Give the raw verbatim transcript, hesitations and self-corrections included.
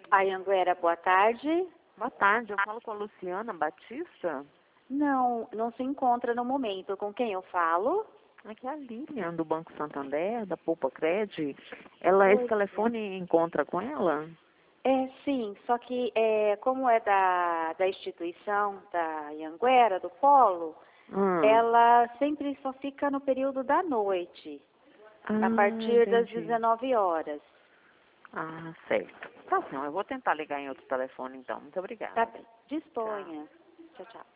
A Anguera, boa tarde. Boa tarde, eu falo com a Luciana Batista. Não, não se encontra no momento. Com quem eu falo? Aqui é a Lilian, do Banco Santander, da Poupa Cred. Ela, esse telefone encontra com ela? É, sim, só que é, como é da, da instituição da Anguera, do Polo, Hum. ela sempre só fica no período da noite, Ah, a partir das entendi. dezenove horas. Ah, certo. Tá bom, eu vou tentar ligar em outro telefone então. Muito obrigada. Tá bem. Disponha. Tchau, tchau.